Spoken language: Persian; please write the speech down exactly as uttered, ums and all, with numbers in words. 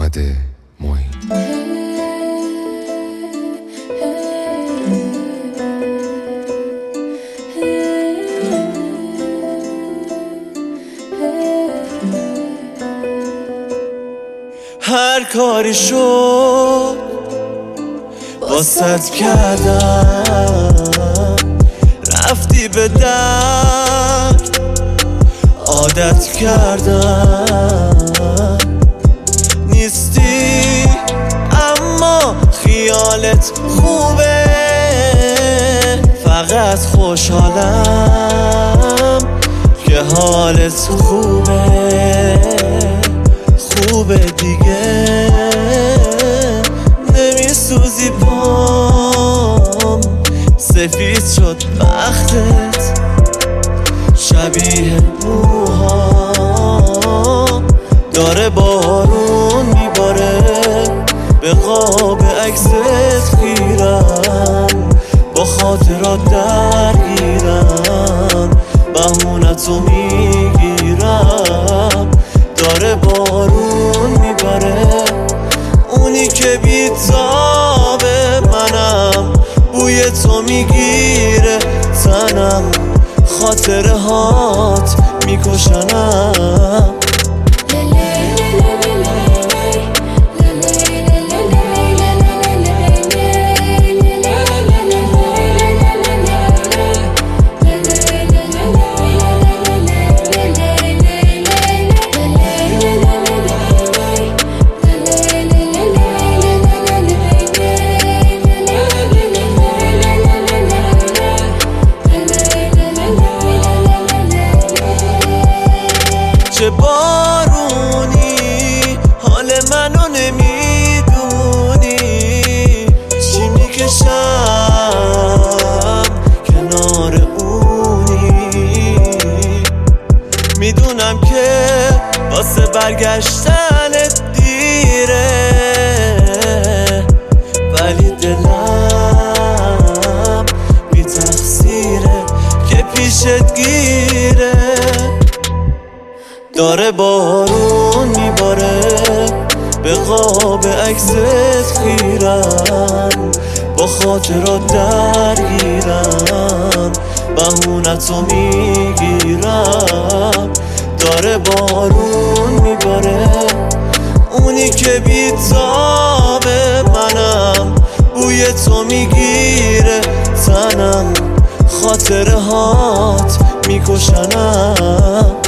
محمد معین. هر کاری شد واسط کردم، رفتی به درد عادت کردم. نیستی اما خیالت خوبه، فقط خوشحالم که حالت خوبه. خوبه دیگه نمیسوزی، پام سفید شد بختت شبیه موها، داره بارون میباره به قاب عکست خیرم، با خاطرات درگیرم بهونتو میگیرم. داره بارون میباره اونی که بیتابه، منم بوی تو میگیره تنم، خاطره هات میکشنم. چه بارونی حال منو نمیدونی، چی میکشم کنار اونی. میدونم که واسه برگشتنت دیره، ولی دلم بی تقصیره که پیشت گیره. داره بارون میباره به قاب عکست خیرم، با خاطرات درگیرم بهونتو میگیرم. داره بارون میباره اونی که بیتابه، منم بوی تو میگیره تنم، خاطره هات میکشنم.